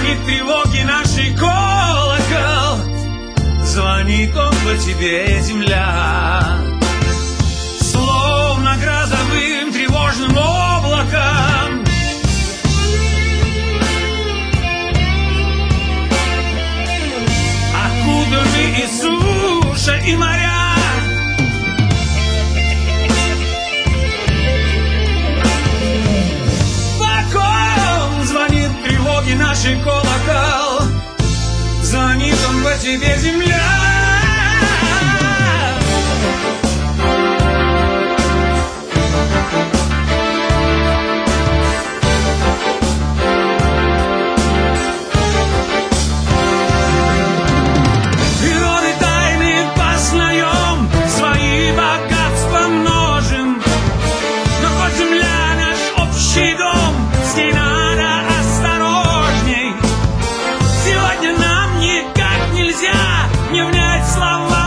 Звонит тревоги нашей колокол, звонит он по тебе, земля. Словно грозовым тревожным облаком окутаны и суша, и моря. Звонит нашей колокол, звонит он по тебе, земля. Природы тайны познаем, свои богатства множим, но хоть земля наш общий дом, с ней надо осторожней. Сегодня нам никак нельзя не внять слова